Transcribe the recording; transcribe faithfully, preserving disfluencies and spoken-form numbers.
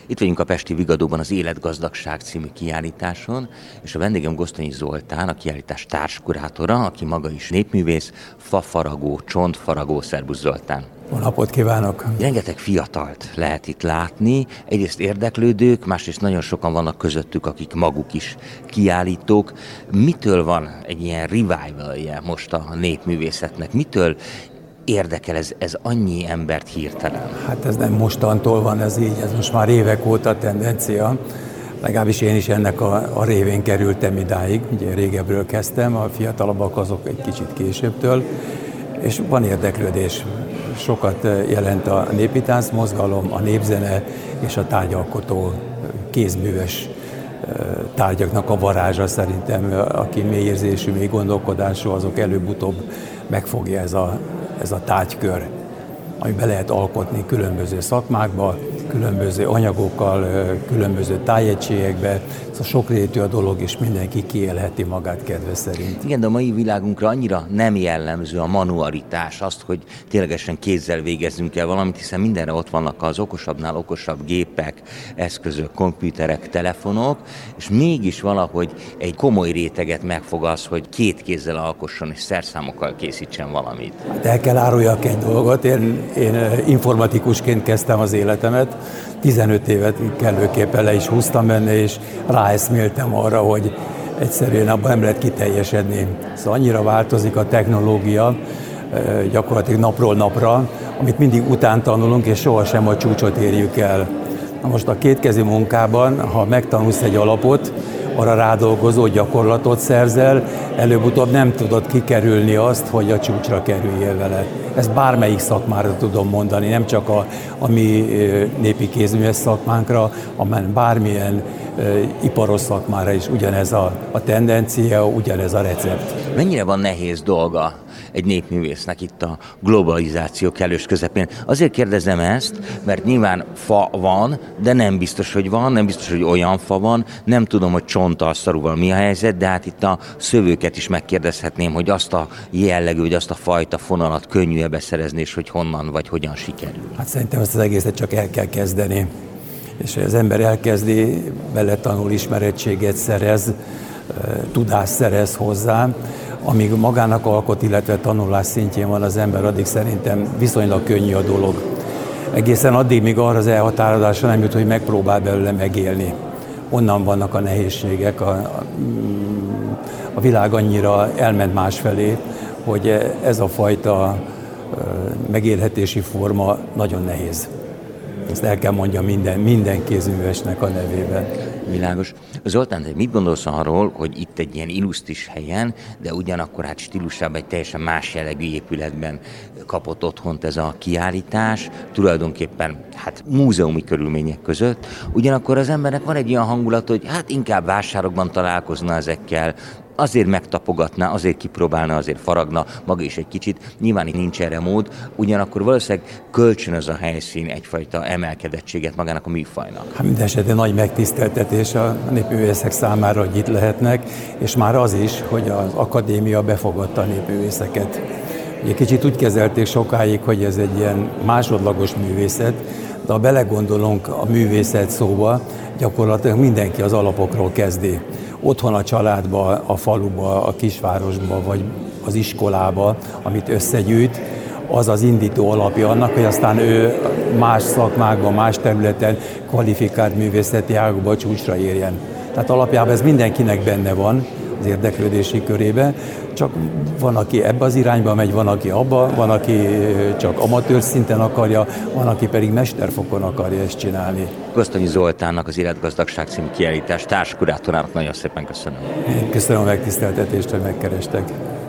Itt vagyunk a Pesti Vigadóban az Életgazdagság című kiállításon, és a vendégem Gosztonyi Zoltán, a kiállítás társkurátora, aki maga is népművész, fafaragó, csontfaragó. Szerbusz Zoltán! Jó napot kívánok! Rengeteg fiatalt lehet itt látni, egyrészt érdeklődők, másrészt nagyon sokan vannak közöttük, akik maguk is kiállítók. Mitől van egy ilyen revivalje most a népművészetnek? Mitől érdekel ez, ez annyi embert hirtelen? Hát ez nem mostantól van ez így, ez most már évek óta tendencia. Legalábbis én is ennek a, a révén kerültem idáig, ugye régebről kezdtem, a fiatalabbak azok egy kicsit későbbtől, és van érdeklődés. Sokat jelent a népi táncmozgalom, a népzene és a tárgyalkotó kézműves tárgyaknak a varázsa szerintem, aki mélyérzésű, mély gondolkodású, azok előbb-utóbb megfogja ez a, ez a tárgykör, amiben lehet alkotni különböző szakmákba, különböző anyagokkal, különböző tájegységekbe. Szóval sokrétű a dolog, és mindenki kiélheti magát kedve szerint. Igen, de a mai világunkra annyira nem jellemző a manualitás, azt, hogy ténylegesen kézzel végezzünk el valamit, hiszen mindenre ott vannak az okosabbnál okosabb gépek, eszközök, komputerek, telefonok, és mégis valahogy egy komoly réteget megfog az, hogy két kézzel alkosson és szerszámokkal készítsen valamit. Hát el kell áruljak egy dolgot, én, én informatikusként kezdtem az életemet, tizenöt évet kellőképpen le is húztam benne, és ráeszméltem arra, hogy egyszerűen abban nem lehet kiteljesedni. Szóval annyira változik a technológia, gyakorlatilag napról napra, amit mindig után tanulunk, és sohasem a csúcsot érjük el. Na most a kétkezi munkában, ha megtanulsz egy alapot, arra rádolgozó gyakorlatot szerzel, előbb-utóbb nem tudod kikerülni azt, hogy a csúcsra kerüljél vele. Ezt bármelyik szakmára tudom mondani, nem csak a, a mi népi kézműves szakmánkra, hanem bármilyen e, iparos szakmára is ugyanez a, a tendencia, ugyanez a recept. Mennyire van nehéz dolga egy népművésznek itt a globalizáció kellős közepén? Azért kérdezem ezt, mert nyilván fa van, de nem biztos, hogy van, nem biztos, hogy olyan fa van, nem tudom, hogy csontalszarúval mi a helyzet, de hát itt a szövőket is megkérdezhetném, hogy azt a jellegű, vagy azt a fajta fonalat könnyű-e beszerezni, és hogy honnan, vagy hogyan sikerül. Hát szerintem ezt az egészet csak el kell kezdeni. És az ember elkezdi, bele tanul, ismerettséget szerez, tudást szerez hozzá, amíg magának alkot, illetve tanulás szintjén van az ember, addig szerintem viszonylag könnyű a dolog. Egészen addig, míg arra az elhatározásra nem jut, hogy megpróbál belőle megélni. Onnan vannak a nehézségek, a, a, a világ annyira elment másfelé, hogy ez a fajta megélhetési forma nagyon nehéz. Ezt el kell mondjam minden, minden kézművesnek a nevében. Világos. Zoltán, te mit gondolsz arról, hogy itt egy ilyen illusztris helyen, de ugyanakkor hát stílusában egy teljesen más jellegű épületben kapott otthont ez a kiállítás, tulajdonképpen hát múzeumi körülmények között, ugyanakkor az embernek van egy olyan hangulat, hogy hát inkább vásárokban találkozna ezekkel, azért megtapogatná, azért kipróbálna, azért faragna maga is egy kicsit. Nyilván itt nincs erre mód, ugyanakkor valószínűleg kölcsönöz a helyszín egyfajta emelkedettséget magának a műfajnak. Hát minden esetben nagy megtiszteltetés a népművészek számára, hogy itt lehetnek, és már az is, hogy az akadémia befogadta a népművészeket. Ugye kicsit úgy kezelték sokáig, hogy ez egy ilyen másodlagos művészet, de ha belegondolunk a művészet szóba, gyakorlatilag mindenki az alapokról kezdi. Otthon a családba, a faluba, a kisvárosba, vagy az iskolába, amit összegyűjt, az az indító alapja annak, hogy aztán ő más szakmákban, más területen kvalifikált művészeti ágakba csúcsra érjen. Tehát alapjában ez mindenkinek benne van az érdeklődési körébe, csak van, aki ebbe az irányba megy, van, aki abba, van, aki csak amatőr szinten akarja, van, aki pedig mesterfokon akarja ezt csinálni. Gosztonyi Zoltánnak, az Életgazdagság című kiállítás társkurátorának nagyon szépen köszönöm. Köszönöm a megtiszteltetést, hogy megkerestek.